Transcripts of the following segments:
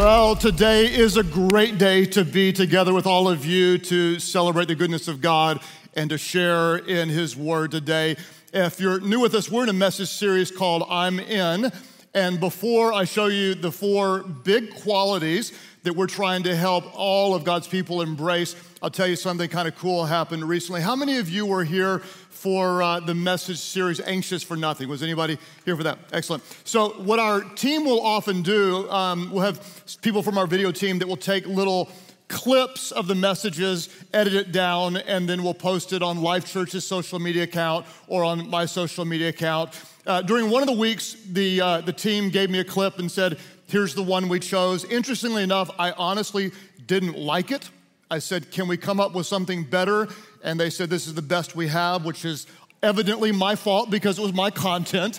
Well, today is a great day to be together with all of you to celebrate the goodness of God and to share in His Word today. If you're new with us, we're in a message series called I'm In. And before I show you the four big qualities that we're trying to help all of God's people embrace, I'll tell you something kind of cool happened recently. How many of you were here for the message series, Anxious for Nothing? Was anybody here for that? Excellent. So what our team will often do, we'll have people from our video team that will take little clips of the messages, edit it down, and then we'll post it on Life Church's social media account or on my social media account. During one of the weeks, the team gave me a clip and said, here's the one we chose. Interestingly enough, I honestly didn't like it. I said, can we come up with something better? And they said, this is the best we have, which is evidently my fault because it was my content.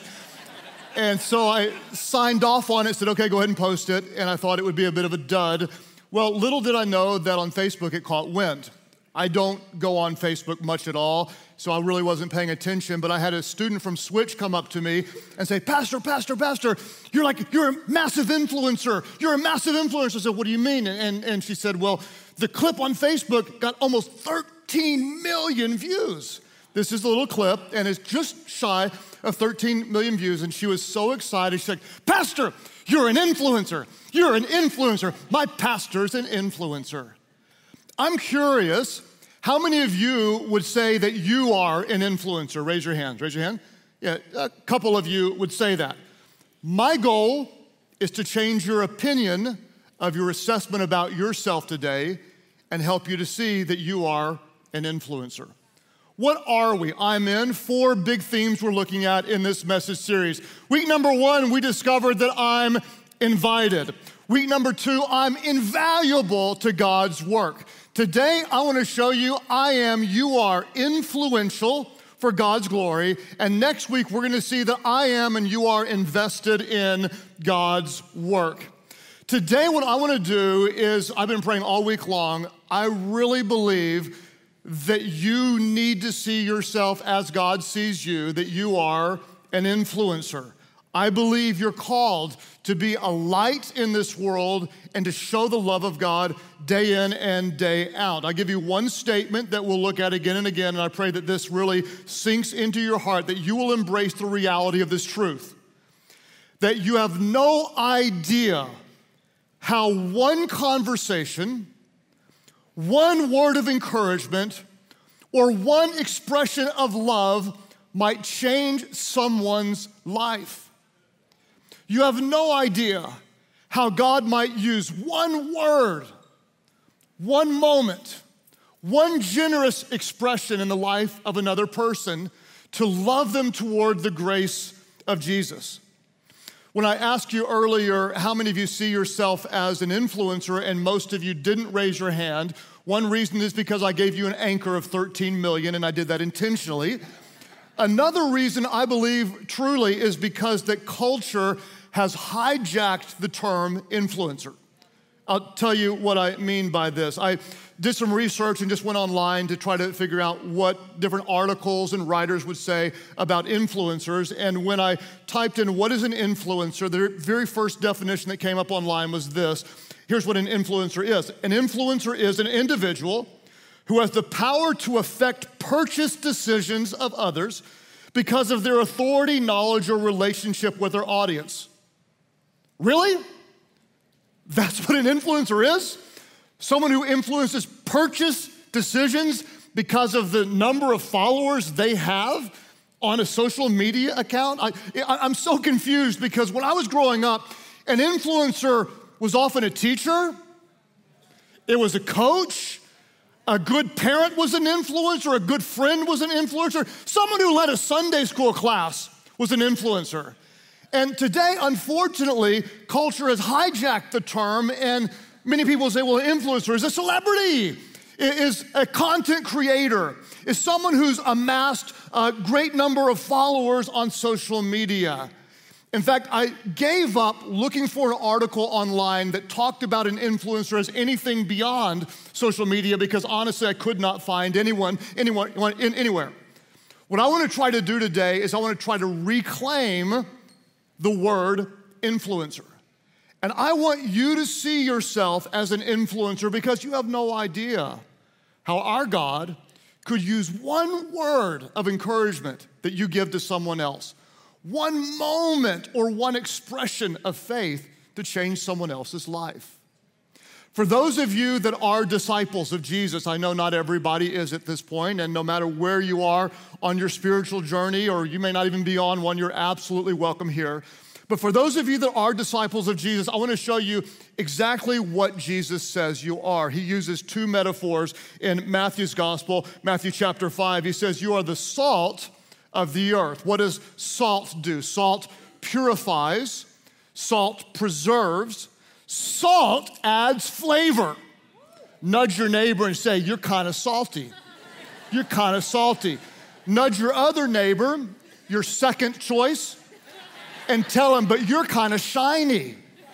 And so I signed off on it, said, okay, go ahead and post it. And I thought it would be a bit of a dud. Well, little did I know that on Facebook it caught wind. I don't go on Facebook much at all, so I really wasn't paying attention, but I had a student from Switch come up to me and say, Pastor, you're a massive influencer. You're a massive influencer. I said, what do you mean? And she said, well, the clip on Facebook got almost 13 million views. This is a little clip, and it's just shy of 13 million views, and she was so excited. She's like, Pastor, you're an influencer. You're an influencer. My pastor's an influencer. I'm curious, how many of you would say that you are an influencer? Raise your hands. Raise your hand. Yeah, a couple of you would say that. My goal is to change your opinion of your assessment about yourself today and help you to see that you are an influencer. What are we? I'm in. Four big themes we're looking at in this message series. Week number one, we discovered that I'm invited. Week number two, I'm invaluable to God's work. Today, I want to show you you are influential for God's glory. And next week, we're going to see that I am and you are invested in God's work. Today, what I want to do is, I've been praying all week long, I really believe that you need to see yourself as God sees you, that you are an influencer. I believe you're called to be a light in this world and to show the love of God day in and day out. I'll give you one statement that we'll look at again and again, and I pray that this really sinks into your heart, that you will embrace the reality of this truth. That you have no idea how one conversation, one word of encouragement, or one expression of love might change someone's life. You have no idea how God might use one word, one moment, one generous expression in the life of another person to love them toward the grace of Jesus. When I asked you earlier how many of you see yourself as an influencer and most of you didn't raise your hand, one reason is because I gave you an anchor of 13 million and I did that intentionally. Another reason I believe truly is because that culture has hijacked the term influencer. I'll tell you what I mean by this. I did some research and just went online to try to figure out what different articles and writers would say about influencers. And when I typed in what is an influencer, the very first definition that came up online was this. Here's what an influencer is. An influencer is an individual who has the power to affect purchase decisions of others because of their authority, knowledge, or relationship with their audience. Really? That's what an influencer is? Someone who influences purchase decisions because of the number of followers they have on a social media account? I'm so confused because when I was growing up, an influencer was often a teacher, it was a coach, a good parent was an influencer, a good friend was an influencer, someone who led a Sunday school class was an influencer. And today, unfortunately, culture has hijacked the term, and many people say, well, an influencer is a celebrity, is a content creator, is someone who's amassed a great number of followers on social media. In fact, I gave up looking for an article online that talked about an influencer as anything beyond social media because honestly, I could not find anyone anywhere. What I want to try to do today is I want to try to reclaim the word influencer And I want you to see yourself as an influencer because you have no idea how our God could use one word of encouragement that you give to someone else, one moment or one expression of faith to change someone else's life. For those of you that are disciples of Jesus, I know not everybody is at this point, and no matter where you are on your spiritual journey, or you may not even be on one, you're absolutely welcome here. But for those of you that are disciples of Jesus, I want to show you exactly what Jesus says you are. He uses two metaphors in Matthew's gospel, Matthew chapter 5. He says, you are the salt of the earth. What does salt do? Salt purifies, salt preserves, salt adds flavor. Nudge your neighbor and say, you're kind of salty. You're kind of salty. Nudge your other neighbor, your second choice, and tell him, but you're kind of shiny.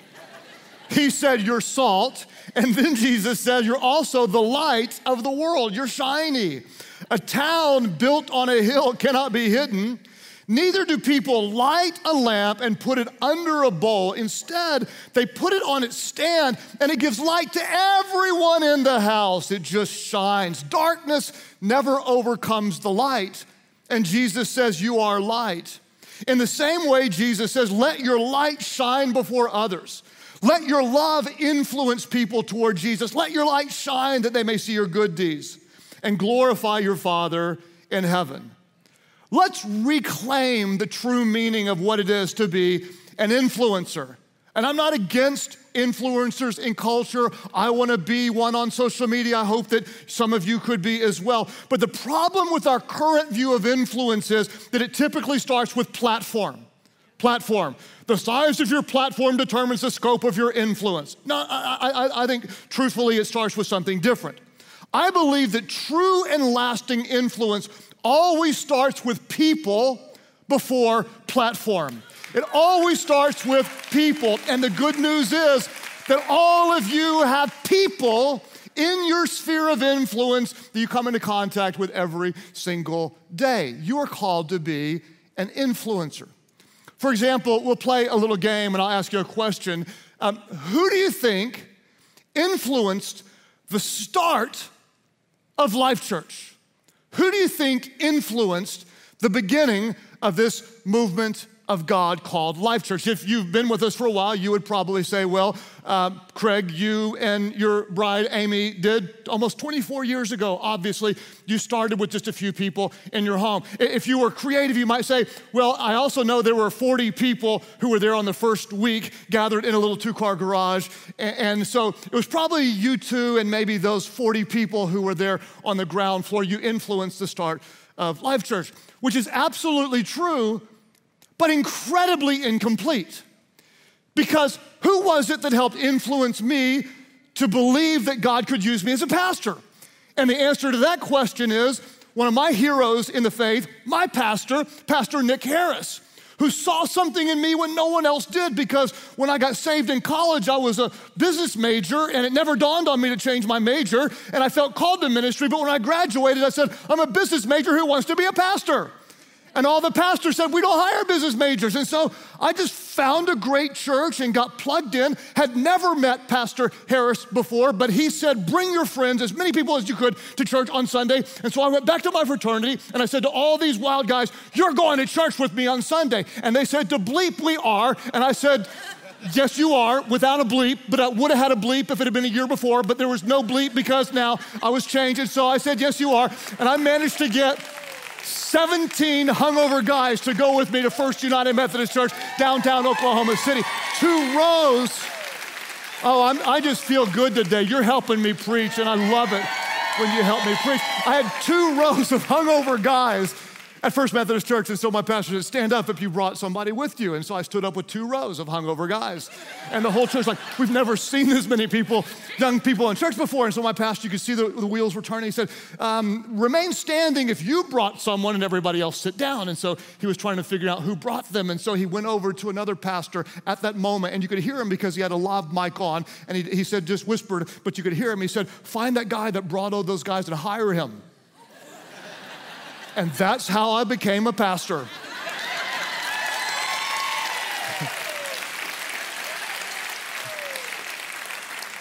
He said, you're salt. And then Jesus said, you're also the light of the world. You're shiny. A town built on a hill cannot be hidden. Neither do people light a lamp and put it under a bowl. Instead, they put it on its stand and it gives light to everyone in the house. It just shines. Darkness never overcomes the light. And Jesus says, you are light. In the same way, Jesus says, let your light shine before others. Let your love influence people toward Jesus. Let your light shine that they may see your good deeds and glorify your Father in heaven. Let's reclaim the true meaning of what it is to be an influencer. And I'm not against influencers in culture. I want to be one on social media. I hope that some of you could be as well. But the problem with our current view of influence is that it typically starts with platform. Platform. The size of your platform determines the scope of your influence. No, I think truthfully it starts with something different. I believe that true and lasting influence always starts with people before platform. It always starts with people. And the good news is that all of you have people in your sphere of influence that you come into contact with every single day. You are called to be an influencer. For example, we'll play a little game and I'll ask you a question. Who do you think influenced the start of Life Church? Who do you think influenced the beginning of this movement of God called Life Church? If you've been with us for a while, you would probably say, well, Craig, you and your bride, Amy, did almost 24 years ago. Obviously, you started with just a few people in your home. If you were creative, you might say, well, I also know there were 40 people who were there on the first week, gathered in a little two-car garage. And so it was probably you two and maybe those 40 people who were there on the ground floor. You influenced the start of Life Church, which is absolutely true, but incredibly incomplete. Because who was it that helped influence me to believe that God could use me as a pastor? And the answer to that question is one of my heroes in the faith, my pastor, Pastor Nick Harris, who saw something in me when no one else did, because when I got saved in college, I was a business major and it never dawned on me to change my major, and I felt called to ministry, but when I graduated, I said, I'm a business major who wants to be a pastor. And all the pastors said, we don't hire business majors. And so I just found a great church and got plugged in, had never met Pastor Harris before, but he said, bring your friends, as many people as you could, to church on Sunday. And so I went back to my fraternity and I said to all these wild guys, you're going to church with me on Sunday. And they said, to bleep we are. And I said, yes, you are, without a bleep, but I would have had a bleep if it had been a year before, but there was no bleep because now I was changed. And so I said, yes, you are. And I managed to get 17 hungover guys to go with me to First United Methodist Church, downtown Oklahoma City. 2 rows. Oh, I just feel good today. You're helping me preach, and I love it when you help me preach. I had 2 rows of hungover guys at First Methodist Church, and so my pastor said, stand up if you brought somebody with you. And so I stood up with 2 rows of hungover guys. And the whole church like, we've never seen this many people, young people in church before. And so my pastor, you could see the wheels were turning. He said, remain standing if you brought someone, and everybody else sit down. And so he was trying to figure out who brought them. And so he went over to another pastor at that moment, and you could hear him because he had a lav mic on. And he said, just whispered, but you could hear him. He said, find that guy that brought all those guys and hire him. And that's how I became a pastor. I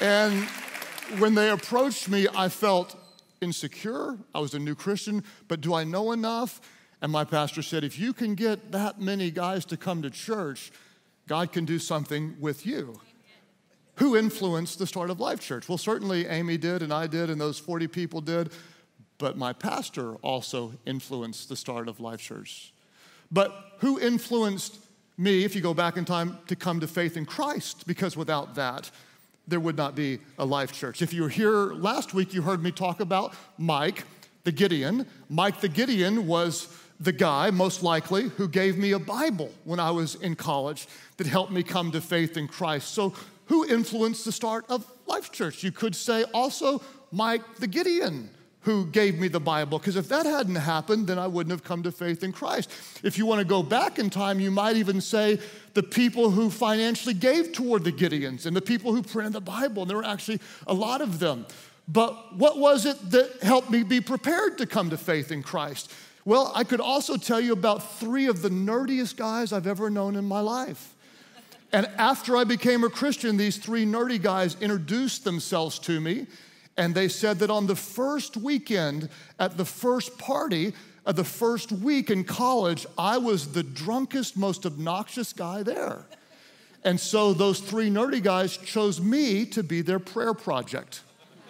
And when they approached me, I felt insecure. I was a new Christian, but do I know enough? And my pastor said, if you can get that many guys to come to church, God can do something with you. Who influenced the start of Life Church? Well, certainly Amy did, and I did, and those 40 people did, but my pastor also influenced the start of Life Church. But who influenced me, if you go back in time, to come to faith in Christ? Because without that, there would not be a Life Church. If you were here last week, you heard me talk about Mike the Gideon. Mike the Gideon was the guy, most likely, who gave me a Bible when I was in college that helped me come to faith in Christ. So who influenced the start of Life Church? You could say also Mike the Gideon, who gave me the Bible, because if that hadn't happened, then I wouldn't have come to faith in Christ. If you want to go back in time, you might even say the people who financially gave toward the Gideons and the people who printed the Bible, and there were actually a lot of them. But what was it that helped me be prepared to come to faith in Christ? Well, I could also tell you about 3 of the nerdiest guys I've ever known in my life. And after I became a Christian, these 3 nerdy guys introduced themselves to me, and they said that on the first weekend at the first party of the first week in college, I was the drunkest, most obnoxious guy there. And so those 3 nerdy guys chose me to be their prayer project.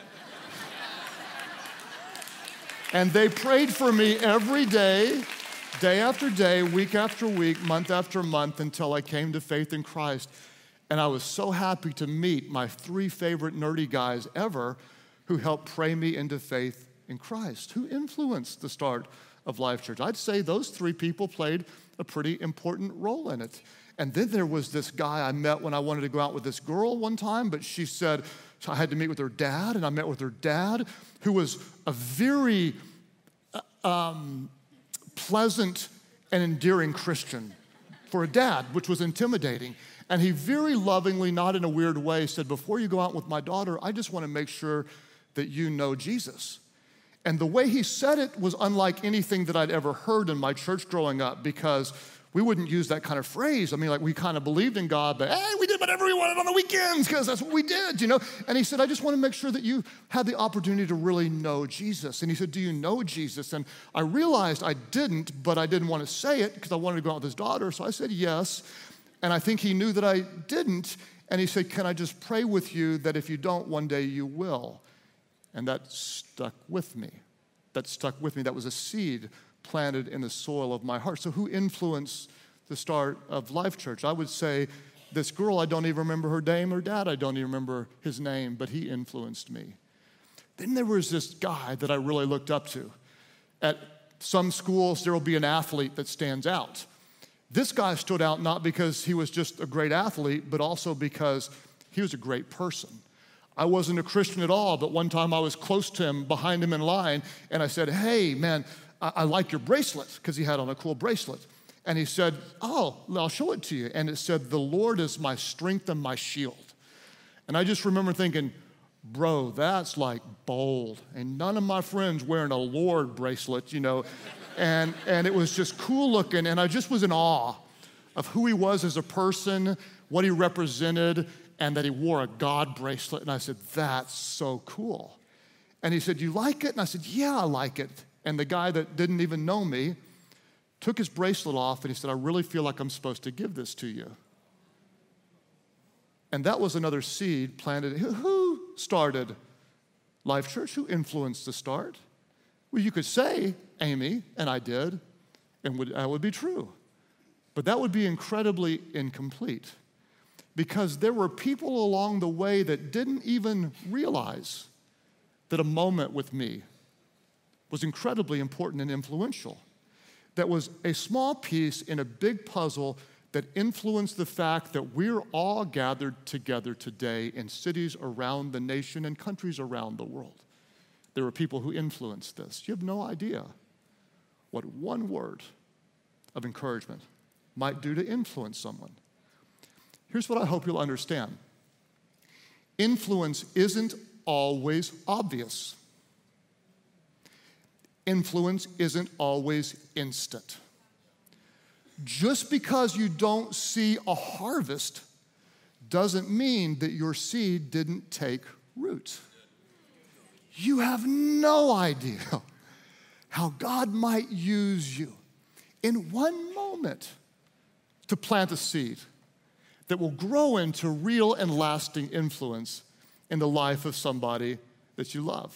And they prayed for me every day, day after day, week after week, month after month, until I came to faith in Christ. And I was so happy to meet my 3 favorite nerdy guys ever who helped pray me into faith in Christ, who influenced the start of Life Church. I'd say those 3 people played a pretty important role in it. And then there was this guy I met when I wanted to go out with this girl one time, but she said, so I had to meet with her dad, and I met with her dad, who was a very pleasant and endearing Christian for a dad, which was intimidating. And he very lovingly, not in a weird way, said, before you go out with my daughter, I just want to make sure that you know Jesus. And the way he said it was unlike anything that I'd ever heard in my church growing up, because we wouldn't use that kind of phrase. I mean, like, we kind of believed in God, but hey, we did whatever we wanted on the weekends because that's what we did, you know? And he said, I just want to make sure that you had the opportunity to really know Jesus. And he said, do you know Jesus? And I realized I didn't, but I didn't want to say it because I wanted to go out with his daughter. So I said yes. And I think he knew that I didn't. And he said, can I just pray with you that if you don't, one day you will? And that stuck with me. That stuck with me. That was a seed planted in the soil of my heart. So who influenced the start of Life Church? I would say this girl, I don't even remember her name, or dad, I don't even remember his name, but he influenced me. Then there was this guy that I really looked up to. At some schools, there will be an athlete that stands out. This guy stood out not because he was just a great athlete, but also because he was a great person. I wasn't a Christian at all, but one time I was close to him, behind him in line, and I said, hey, man, I like your bracelet, because he had on a cool bracelet. And he said, oh, I'll show it to you. And it said, the Lord is my strength and my shield. And I just remember thinking, bro, that's like bold. And none of my friends wearing a Lord bracelet, you know. And it was just cool looking, and I just was in awe of who he was as a person, what he represented, and that he wore a God bracelet. And I said, that's so cool. And he said, you like it? And I said, yeah, I like it. And the guy that didn't even know me took his bracelet off, and he said, I really feel like I'm supposed to give this to you. And that was another seed planted. Who started Life Church? Who influenced the start? Well, you could say Amy, and I did, and that would be true. But that would be incredibly incomplete, because there were people along the way that didn't even realize that a moment with me was incredibly important and influential. That was a small piece in a big puzzle that influenced the fact that we're all gathered together today in cities around the nation and countries around the world. There were people who influenced this. You have no idea what one word of encouragement might do to influence someone. Here's what I hope you'll understand. Influence isn't always obvious. Influence isn't always instant. Just because you don't see a harvest doesn't mean that your seed didn't take root. You have no idea how God might use you in one moment to plant a seed that will grow into real and lasting influence in the life of somebody that you love.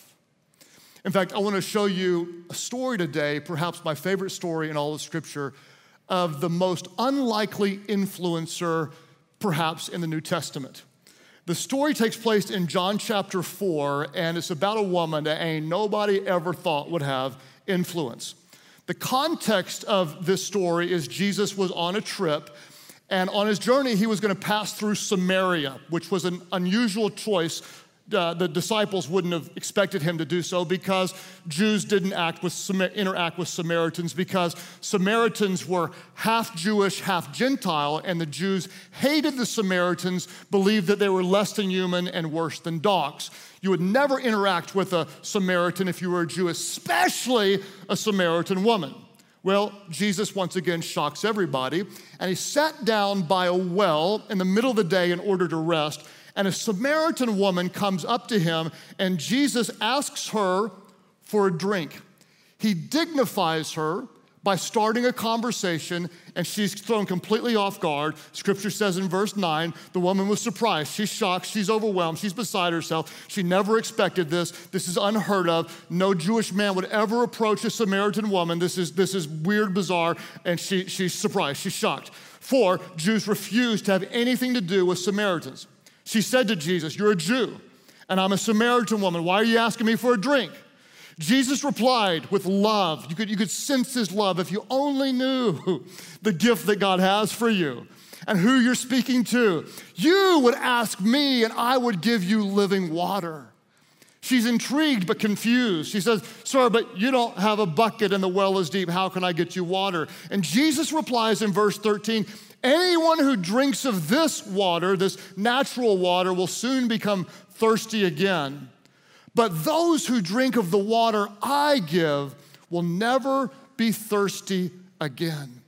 In fact, I want to show you a story today, perhaps my favorite story in all of Scripture, of the most unlikely influencer, perhaps, in the New Testament. The story takes place in John chapter 4, and it's about a woman that ain't nobody ever thought would have influence. The context of this story is Jesus was on a trip, and on his journey, he was going to pass through Samaria, which was an unusual choice. The disciples wouldn't have expected him to do so because Jews didn't interact with Samaritans, because Samaritans were half Jewish, half Gentile, and the Jews hated the Samaritans, believed that they were less than human and worse than dogs. You would never interact with a Samaritan if you were a Jew, especially a Samaritan woman. Well, Jesus once again shocks everybody, and he sat down by a well in the middle of the day in order to rest. And a Samaritan woman comes up to him, and Jesus asks her for a drink. He dignifies her by starting a conversation, and she's thrown completely off guard. Scripture says in verse 9, the woman was surprised. She's shocked. She's overwhelmed. She's beside herself. She never expected this. This is unheard of. No Jewish man would ever approach a Samaritan woman. This is weird, bizarre, and she's surprised. She's shocked. For Jews refuse to have anything to do with Samaritans. She said to Jesus, "You're a Jew, and I'm a Samaritan woman. Why are you asking me for a drink?" Jesus replied with love. You could sense his love if you only knew the gift that God has for you and who you're speaking to. You would ask me, and I would give you living water. She's intrigued but confused. She says, "Sir, but you don't have a bucket and the well is deep. How can I get you water?" And Jesus replies in verse 13, "Anyone who drinks of this water, this natural water, will soon become thirsty again. But those who drink of the water I give will never be thirsty again."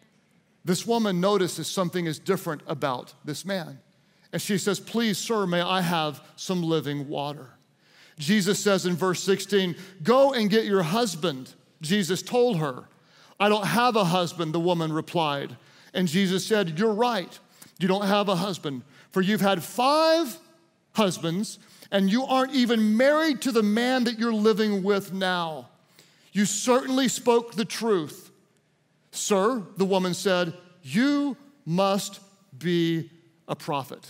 This woman notices something is different about this man. And she says, "Please, sir, may I have some living water?" Jesus says in verse 16, "Go and get your husband." Jesus told her. "I don't have a husband," the woman replied. And Jesus said, "You're right. You don't have a husband, for you've had 5 husbands, and you aren't even married to the man that you're living with now. You certainly spoke the truth." "Sir," the woman said, "you must be a prophet."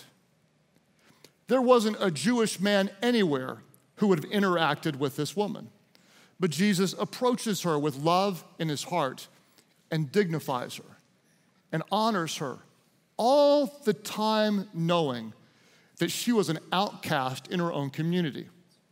There wasn't a Jewish man anywhere who would have interacted with this woman. But Jesus approaches her with love in his heart and dignifies her and honors her, all the time knowing that she was an outcast in her own community.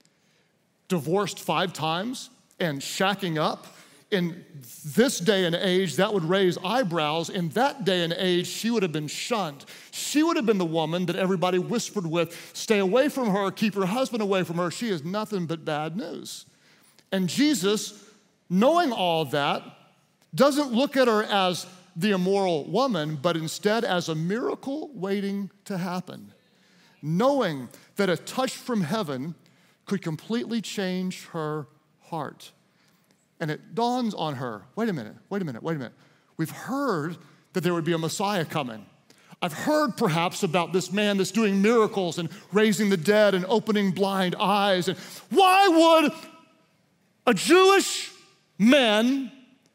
Divorced 5 times and shacking up. In this day and age, that would raise eyebrows. In that day and age, she would have been shunned. She would have been the woman that everybody whispered with, "Stay away from her, keep her husband away from her. She is nothing but bad news." And Jesus, knowing all that, doesn't look at her as the immoral woman, but instead as a miracle waiting to happen, knowing that a touch from heaven could completely change her heart. And it dawns on her, wait a minute. We've heard that there would be a Messiah coming. I've heard perhaps about this man that's doing miracles and raising the dead and opening blind eyes. And why would a Jewish man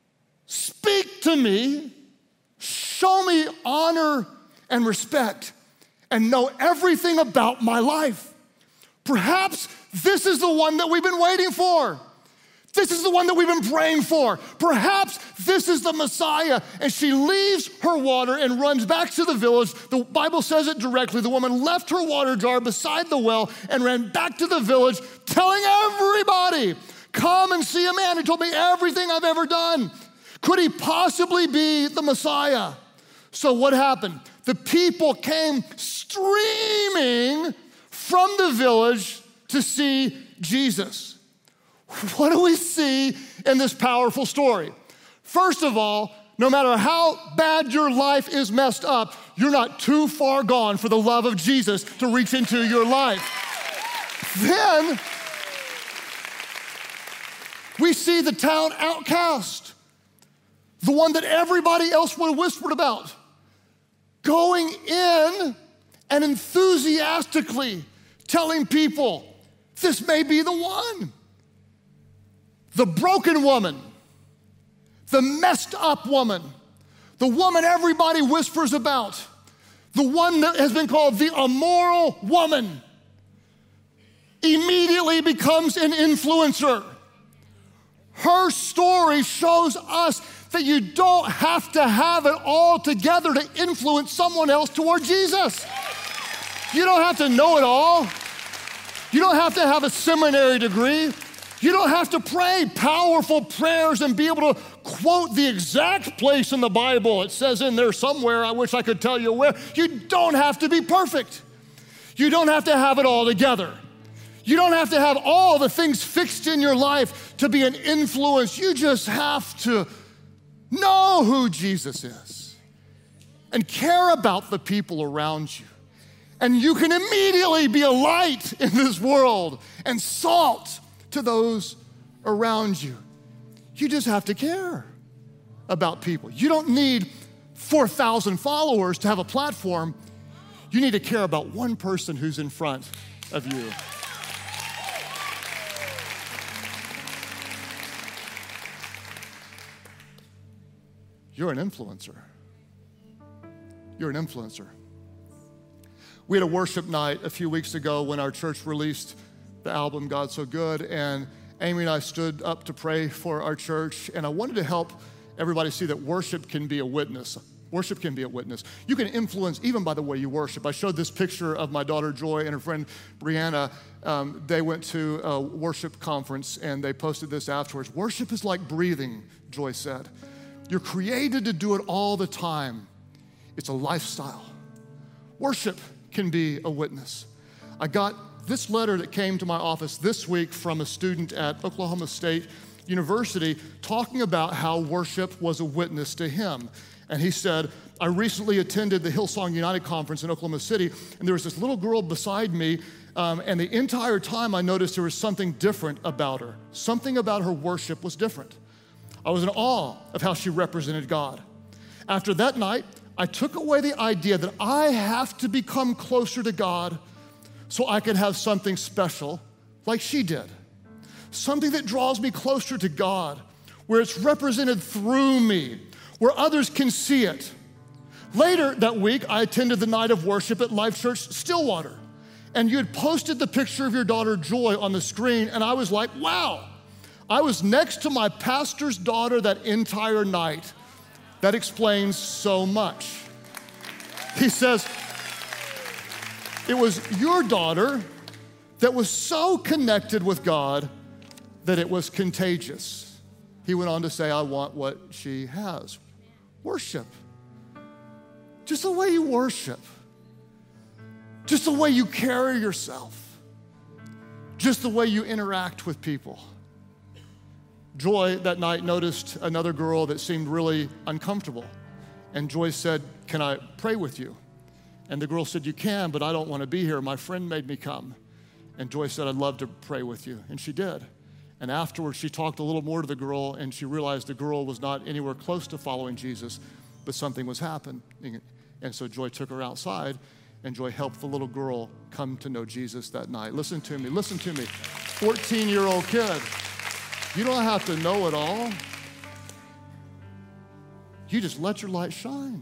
speak to me, show me honor and respect, and know everything about my life? Perhaps this is the one that we've been waiting for. This is the one that we've been praying for. Perhaps this is the Messiah. And she leaves her water and runs back to the village. The Bible says it directly. The woman left her water jar beside the well and ran back to the village, telling everybody, "Come and see a man who told me everything I've ever done. Could he possibly be the Messiah?" So what happened? The people came streaming from the village to see Jesus. What do we see in this powerful story? First of all, no matter how bad your life is messed up, you're not too far gone for the love of Jesus to reach into your life. Then we see the town outcast, the one that everybody else would have whispered about, going in and enthusiastically telling people, this may be the one. The broken woman, the messed up woman, the woman everybody whispers about, the one that has been called the immoral woman, immediately becomes an influencer. Her story shows us that you don't have to have it all together to influence someone else toward Jesus. You don't have to know it all. You don't have to have a seminary degree. You don't have to pray powerful prayers and be able to quote the exact place in the Bible. It says in there somewhere, I wish I could tell you where. You don't have to be perfect. You don't have to have it all together. You don't have to have all the things fixed in your life to be an influence. You just have to know who Jesus is and care about the people around you. And you can immediately be a light in this world and salt to those around you. You just have to care about people. You don't need 4,000 followers to have a platform. You need to care about one person who's in front of you. You're an influencer. You're an influencer. We had a worship night a few weeks ago when our church released the album God So Good, and Amy and I stood up to pray for our church, and I wanted to help everybody see that worship can be a witness. Worship can be a witness. You can influence even by the way you worship. I showed this picture of my daughter Joy and her friend Brianna. They went to a worship conference, and they posted this afterwards. Worship is like breathing, Joy said. You're created to do it all the time. It's a lifestyle. Worship can be a witness. I got this letter that came to my office this week from a student at Oklahoma State University talking about how worship was a witness to him. And he said, I recently attended the Hillsong United Conference in Oklahoma City, and there was this little girl beside me, and the entire time I noticed there was something different about her. Something about her worship was different. I was in awe of how she represented God. After that night, I took away the idea that I have to become closer to God so I can have something special like she did. Something that draws me closer to God, where it's represented through me, where others can see it. Later that week, I attended the night of worship at Life Church Stillwater, and you had posted the picture of your daughter Joy on the screen, and I was like, wow, I was next to my pastor's daughter that entire night. That explains so much. He says, it was your daughter that was so connected with God that it was contagious. He went on to say, I want what she has. Worship. Just the way you worship. Just the way you carry yourself. Just the way you interact with people. Joy that night noticed another girl that seemed really uncomfortable. And Joy said, can I pray with you? And the girl said, you can, but I don't want to be here. My friend made me come. And Joy said, I'd love to pray with you. And she did. And afterwards, she talked a little more to the girl, and she realized the girl was not anywhere close to following Jesus, but something was happening. And so Joy took her outside, and Joy helped the little girl come to know Jesus that night. Listen to me. 14-year-old kid. You don't have to know it all. You just let your light shine.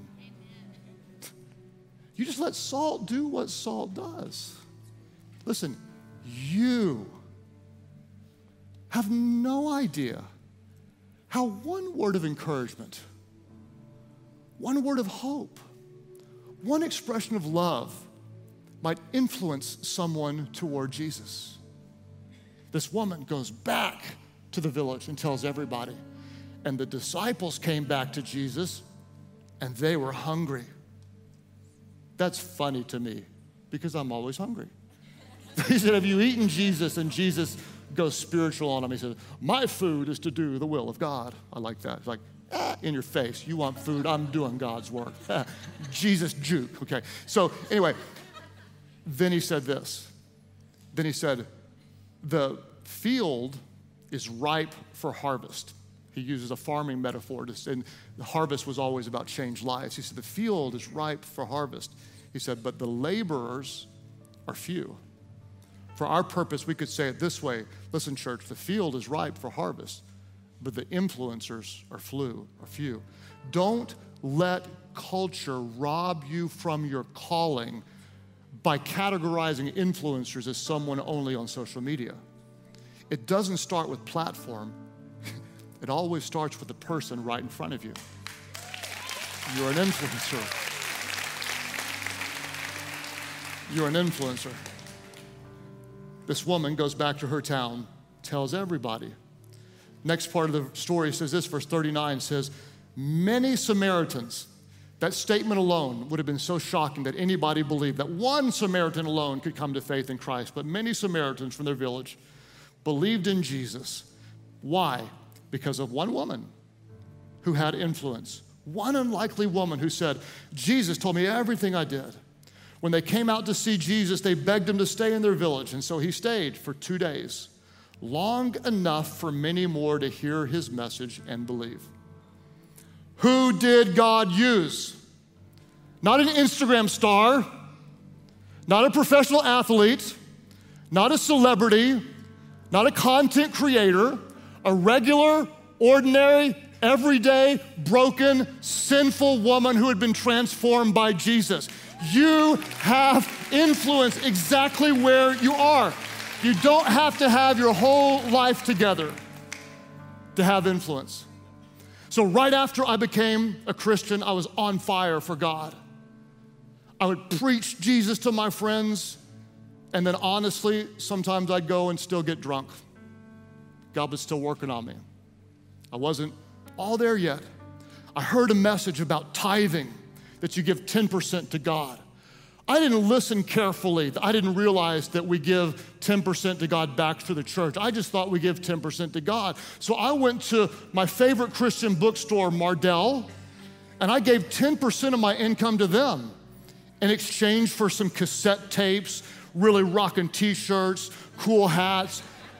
You just let salt do what salt does. Listen, you have no idea how one word of encouragement, one word of hope, one expression of love might influence someone toward Jesus. This woman goes back to the village and tells everybody. And the disciples came back to Jesus, and they were hungry. That's funny to me, because I'm always hungry. He said, have you eaten Jesus? And Jesus goes spiritual on him. He says, my food is to do the will of God. I like that. It's like, in your face. You want food, I'm doing God's work. Jesus juke, okay. So anyway, then he said this. Then he said, the field is ripe for harvest. He uses a farming metaphor, and the harvest was always about changed lives. He said, the field is ripe for harvest. He said, but the laborers are few. For our purpose, we could say it this way. Listen, church, the field is ripe for harvest, but the influencers are few. Don't let culture rob you from your calling by categorizing influencers as someone only on social media. It doesn't start with platform. It always starts with the person right in front of you. You're an influencer. You're an influencer. This woman goes back to her town, tells everybody. Next part of the story says this, verse 39 says, many Samaritans, that statement alone would have been so shocking that anybody believed that one Samaritan alone could come to faith in Christ. But many Samaritans from their village believed in Jesus. Why? Because of one woman who had influence. One unlikely woman who said, Jesus told me everything I did. When they came out to see Jesus, they begged him to stay in their village. And so he stayed for 2 days, long enough for many more to hear his message and believe. Who did God use? Not an Instagram star, not a professional athlete, not a celebrity, not a content creator, a regular, ordinary, everyday, broken, sinful woman who had been transformed by Jesus. You have influence exactly where you are. You don't have to have your whole life together to have influence. So right after I became a Christian, I was on fire for God. I would preach Jesus to my friends, and then honestly, sometimes I'd go and still get drunk. God was still working on me. I wasn't all there yet. I heard a message about tithing, that you give 10% to God. I didn't listen carefully. I didn't realize that we give 10% to God back to the church. I just thought we give 10% to God. So I went to my favorite Christian bookstore, Mardel, and I gave 10% of my income to them in exchange for some cassette tapes, really rocking t-shirts, cool hats.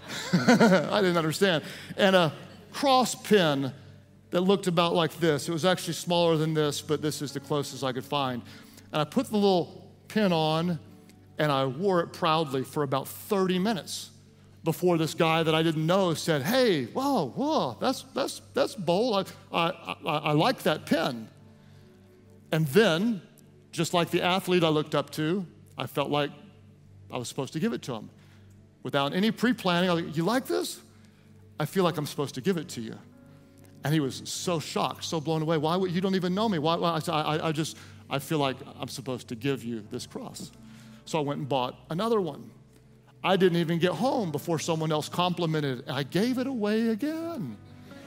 I didn't understand. And a cross pin that looked about like this. It was actually smaller than this, but this is the closest I could find. And I put the little pin on, and I wore it proudly for about 30 minutes before this guy that I didn't know said, hey, whoa, that's bold. I like that pin. And then, just like the athlete I looked up to, I felt like I was supposed to give it to him. Without any pre-planning, I was like, you like this? I feel like I'm supposed to give it to you. And he was so shocked, so blown away. Why would you don't even know me? Why? I feel like I'm supposed to give you this cross. So I went and bought another one. I didn't even get home before someone else complimented it. I gave it away again.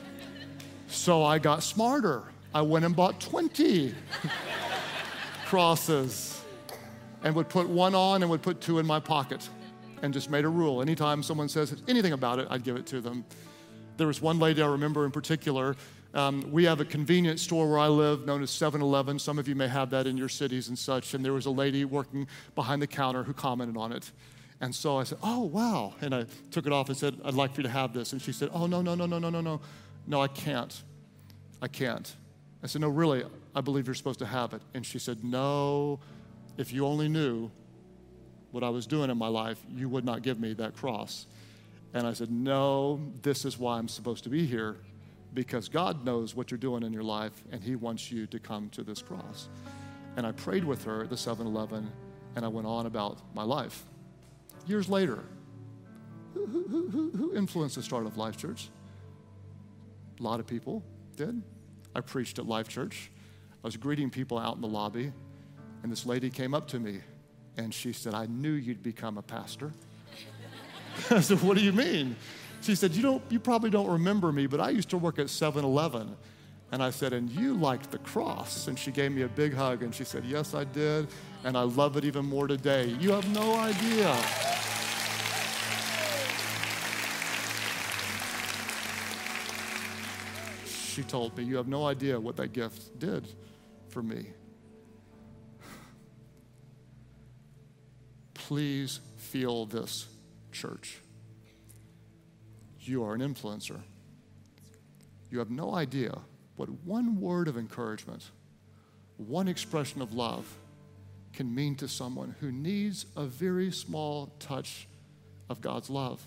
So I got smarter. I went and bought 20 crosses and would put one on and would put 2 in my pocket and just made a rule. Anytime someone says anything about it, I'd give it to them. There was one lady I remember in particular. We have a convenience store where I live known as 7-Eleven. Some of you may have that in your cities and such. And there was a lady working behind the counter who commented on it. And so I said, oh, wow. And I took it off and said, I'd like for you to have this. And she said, oh, no. No, I can't. I said, no, really, I believe you're supposed to have it. And she said, no, if you only knew what I was doing in my life, you would not give me that cross. And I said, no, this is why I'm supposed to be here, because God knows what you're doing in your life, and he wants you to come to this cross. And I prayed with her at the 7-Eleven, and I went on about my life. Years later, who influenced the start of Life Church? A lot of people did. I preached at Life Church. I was greeting people out in the lobby, and this lady came up to me, and she said, I knew you'd become a pastor. I said, what do you mean? She said, you probably don't remember me, but I used to work at 7-Eleven. And I said, and you liked the cross. And she gave me a big hug, and she said, yes, I did, and I love it even more today. You have no idea. she told me. You have no idea what that gift did for me. Please feel this, church. You are an influencer. You have no idea what one word of encouragement, one expression of love can mean to someone who needs a very small touch of God's love.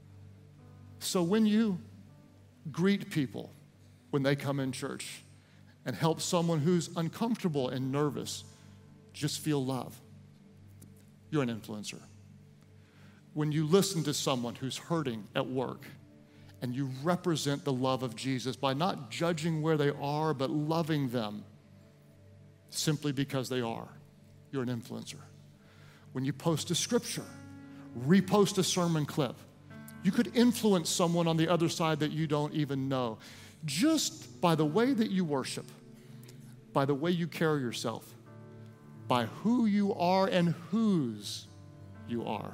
So when you greet people when they come in church and help someone who's uncomfortable and nervous just feel love, you're an influencer. When you listen to someone who's hurting at work and you represent the love of Jesus by not judging where they are, but loving them simply because they are, you're an influencer. When you post a scripture, repost a sermon clip, you could influence someone on the other side that you don't even know. Just by the way that you worship, by the way you carry yourself, by who you are and whose you are,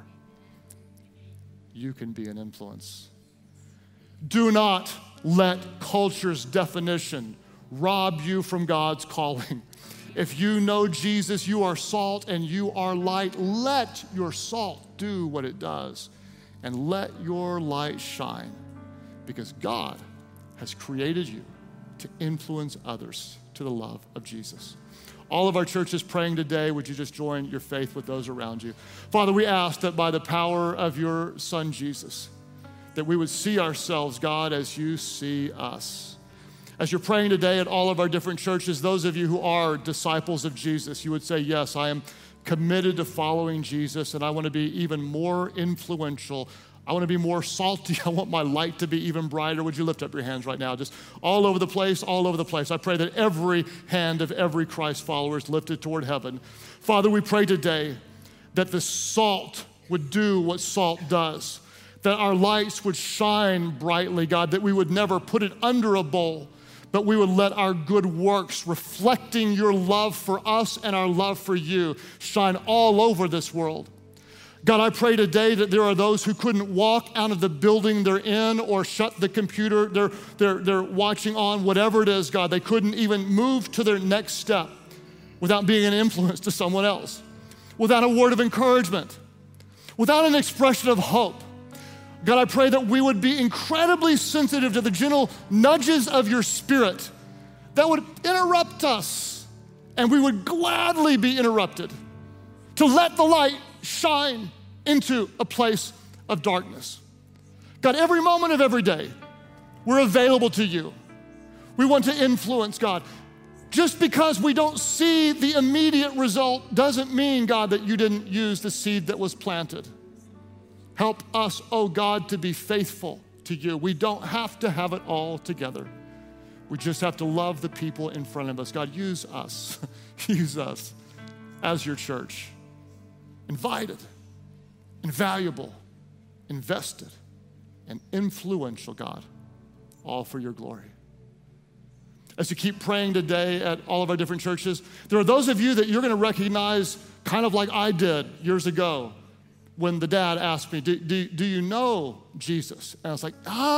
you can be an influence. Do not let culture's definition rob you from God's calling. If you know Jesus, you are salt and you are light. Let your salt do what it does and let your light shine, because God has created you to influence others to the love of Jesus. All of our churches praying today, would you just join your faith with those around you? Father, we ask that by the power of your Son, Jesus, that we would see ourselves, God, as you see us. As you're praying today at all of our different churches, those of you who are disciples of Jesus, you would say, yes, I am committed to following Jesus, and I want to be even more influential. I want to be more salty. I want my light to be even brighter. Would you lift up your hands right now? Just all over the place, all over the place. I pray that every hand of every Christ follower is lifted toward heaven. Father, we pray today that the salt would do what salt does, that our lights would shine brightly, God, that we would never put it under a bowl, but we would let our good works, reflecting your love for us and our love for you, shine all over this world. God, I pray today that there are those who couldn't walk out of the building they're in or shut the computer they're watching on, whatever it is, God. They couldn't even move to their next step without being an influence to someone else, without a word of encouragement, without an expression of hope. God, I pray that we would be incredibly sensitive to the gentle nudges of your Spirit that would interrupt us, and we would gladly be interrupted to let the light shine into a place of darkness. God, every moment of every day, we're available to you. We want to influence, God. Just because we don't see the immediate result doesn't mean, God, that you didn't use the seed that was planted. Help us, oh God, to be faithful to you. We don't have to have it all together. We just have to love the people in front of us. God, use us. Use us as your church. Invited, invaluable, invested, and influential, God, all for your glory. As you keep praying today at all of our different churches, there are those of you that you're going to recognize kind of like I did years ago when the dad asked me, do you know Jesus? And I was like,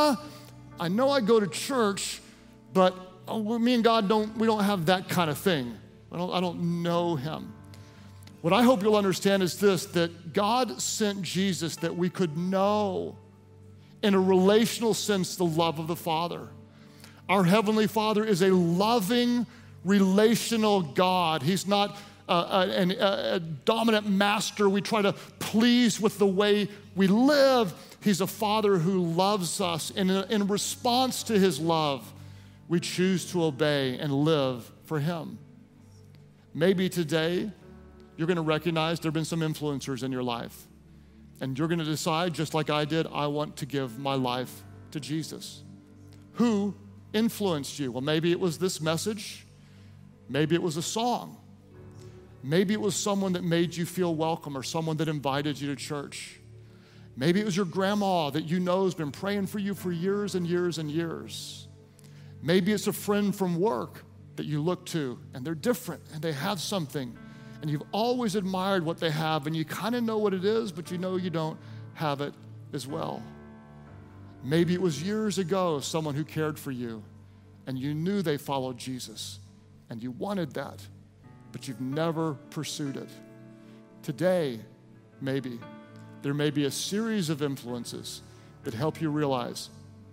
I know I go to church, but me and God we don't have that kind of thing. I don't know him. What I hope you'll understand is this, that God sent Jesus that we could know in a relational sense the love of the Father. Our Heavenly Father is a loving, relational God. He's not a dominant master we try to please with the way we live. He's a Father who loves us, and in response to his love, we choose to obey and live for him. Maybe today, you're going to recognize there have been some influencers in your life, and you're going to decide, just like I did, I want to give my life to Jesus. Who influenced you? Well, maybe it was this message. Maybe it was a song. Maybe it was someone that made you feel welcome or someone that invited you to church. Maybe it was your grandma that you know has been praying for you for years and years and years. Maybe it's a friend from work that you look to, and they're different, and they have something, and you've always admired what they have, and you kind of know what it is, but you know you don't have it as well. Maybe it was years ago someone who cared for you, and you knew they followed Jesus, and you wanted that, but you've never pursued it. Today, maybe, there may be a series of influences that help you realize,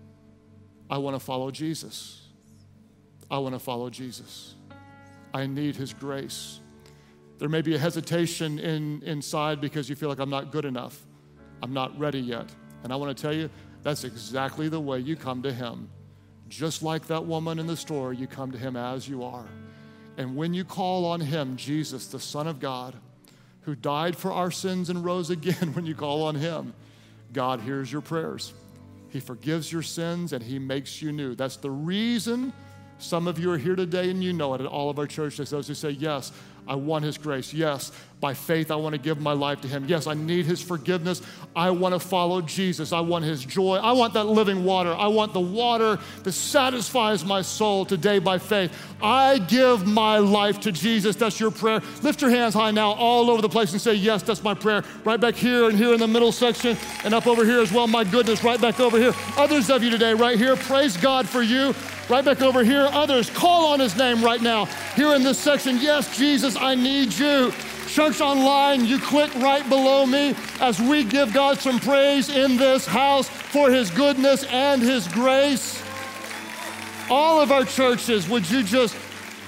I want to follow Jesus. I want to follow Jesus. I need his grace. There may be a hesitation inside because you feel like I'm not good enough. I'm not ready yet. And I want to tell you, that's exactly the way you come to him. Just like that woman in the store, you come to him as you are. And when you call on him, Jesus, the Son of God, who died for our sins and rose again, when you call on him, God hears your prayers. He forgives your sins and he makes you new. That's the reason some of you are here today and you know it at all of our churches. Those who say, yes, I want his grace. Yes, by faith, I want to give my life to him. Yes, I need his forgiveness. I want to follow Jesus. I want his joy. I want that living water. I want the water that satisfies my soul today by faith. I give my life to Jesus. That's your prayer. Lift your hands high now all over the place and say, yes, that's my prayer. Right back here and here in the middle section and up over here as well. My goodness, right back over here. Others of you today right here, praise God for you. Right back over here, others, call on his name right now. Here in this section, yes, Jesus, I need you. Church Online, you click right below me as we give God some praise in this house for his goodness and his grace. All of our churches, would you just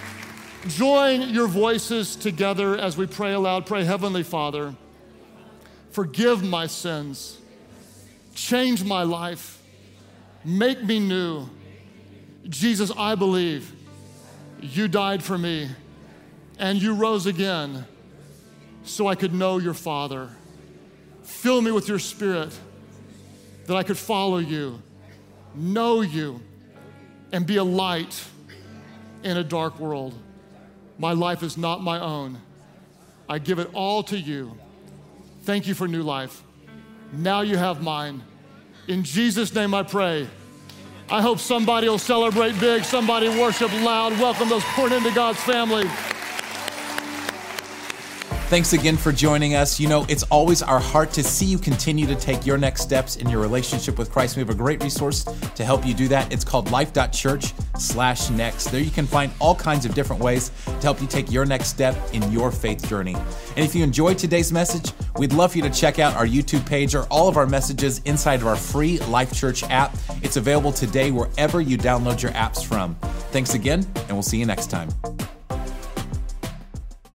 join your voices together as we pray aloud? Pray, Heavenly Father, forgive my sins, change my life, make me new. Jesus, I believe you died for me and you rose again so I could know your Father. Fill me with your Spirit that I could follow you, know you, and be a light in a dark world. My life is not my own. I give it all to you. Thank you for new life. Now you have mine. In Jesus' name I pray. I hope somebody will celebrate big, somebody worship loud, welcome those born into God's family. Thanks again for joining us. You know, it's always our heart to see you continue to take your next steps in your relationship with Christ. We have a great resource to help you do that. It's called life.church/next. There you can find all kinds of different ways to help you take your next step in your faith journey. And if you enjoyed today's message, we'd love for you to check out our YouTube page or all of our messages inside of our free Life Church app. It's available today wherever you download your apps from. Thanks again, and we'll see you next time.